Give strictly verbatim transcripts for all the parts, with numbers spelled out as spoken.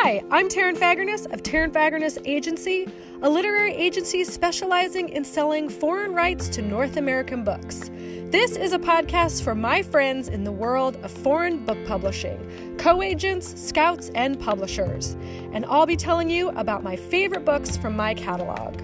Hi, I'm Taryn Fagerness of Taryn Fagerness Agency, a literary agency specializing in selling foreign rights to North American books. This is a podcast for my friends in the world of foreign book publishing, co-agents, scouts, and publishers. And I'll be telling you about my favorite books from my catalog.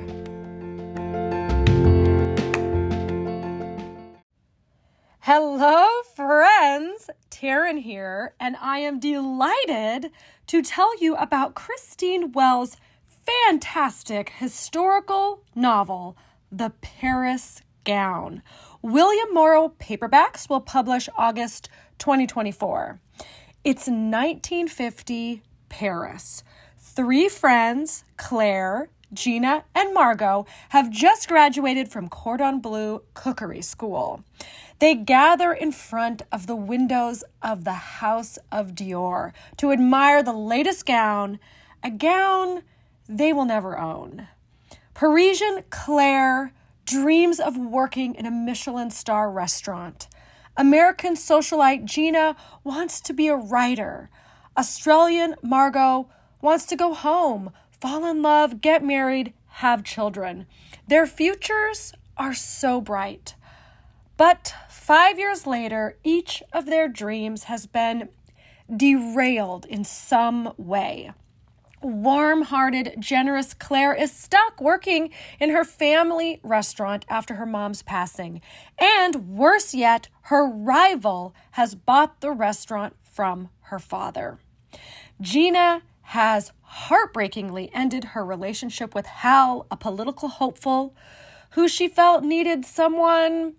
Hello, friends. Taryn here, and I am delighted to tell you about Christine Wells' fantastic historical novel, The Paris Gown. William Morrow Paperbacks will publish August twenty twenty-four. It's nineteen fifty Paris. Three friends, Claire, Gina, and Margot, have just graduated from Cordon Bleu Cookery School. They gather in front of the windows of the House of Dior to admire the latest gown, a gown they will never own. Parisian Claire dreams of working in a Michelin star restaurant. American socialite Gina wants to be a writer. Australian Margot wants to go home, fall in love, get married, have children. Their futures are so bright. But five years later, each of their dreams has been derailed in some way. Warm-hearted, generous Claire is stuck working in her family restaurant after her mom's passing. And worse yet, her rival has bought the restaurant from her father. Gina has heartbreakingly ended her relationship with Hal, a political hopeful, who she felt needed someone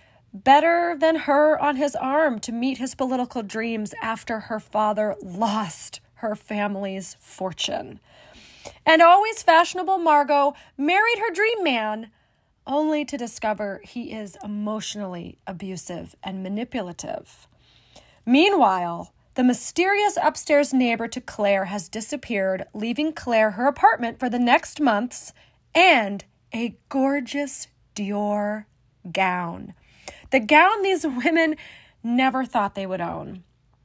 better than her on his arm to meet his political dreams after her father lost her family's fortune. And always fashionable Margot married her dream man, only to discover he is emotionally abusive and manipulative. Meanwhile, the mysterious upstairs neighbor to Claire has disappeared, leaving Claire her apartment for the next months and a gorgeous Dior gown. The gown these women never thought they would own.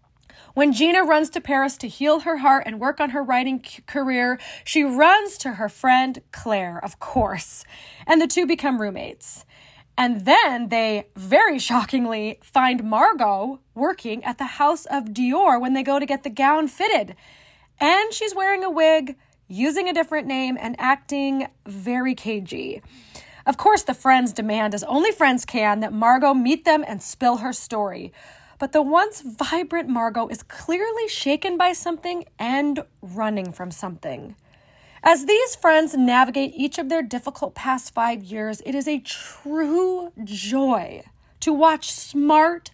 When Gina runs to Paris to heal her heart and work on her writing c- career, she runs to her friend Claire, of course, and the two become roommates. And then they, very shockingly, find Margot working at the House of Dior when they go to get the gown fitted. And she's wearing a wig, using a different name, and acting very cagey. Of course, the friends demand, as only friends can, that Margot meet them and spill her story. But the once vibrant Margot is clearly shaken by something and running from something. As these friends navigate each of their difficult past five years, it is a true joy to watch smart,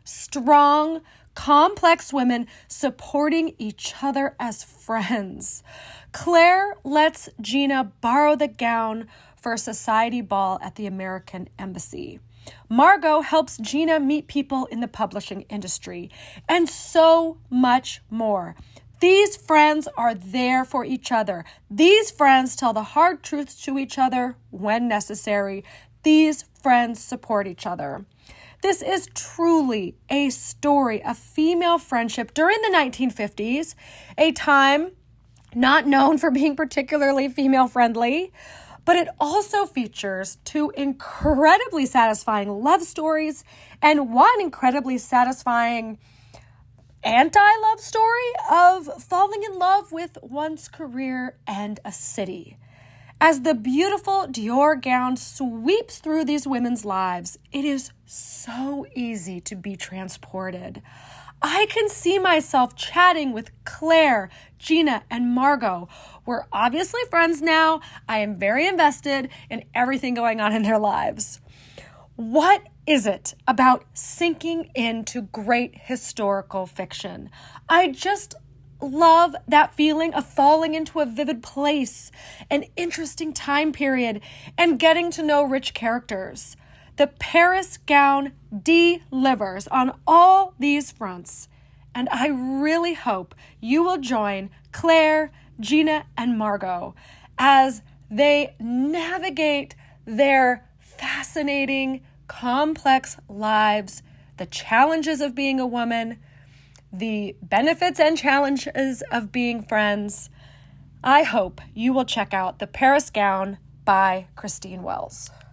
strong, complex women supporting each other as friends. Claire lets Gina borrow the gown for a society ball at the American Embassy. Margot helps Gina meet people in the publishing industry, and so much more. These friends are there for each other. These friends tell the hard truths to each other when necessary. These friends support each other. This is truly a story of female friendship during the nineteen fifties, a time not known for being particularly female-friendly, but it also features two incredibly satisfying love stories and one incredibly satisfying anti-love story of falling in love with one's career and a city. As the beautiful Dior gown sweeps through these women's lives, it is so easy to be transported. I can see myself chatting with Claire, Gina, and Margot. We're obviously friends now. I am very invested in everything going on in their lives. What is it about sinking into great historical fiction? I just love that feeling of falling into a vivid place, an interesting time period, and getting to know rich characters. The Paris Gown delivers on all these fronts, and I really hope you will join Claire, Gina, and Margot as they navigate their fascinating, complex lives, the challenges of being a woman, the benefits and challenges of being friends, I hope you will check out The Paris Gown by Christine Wells.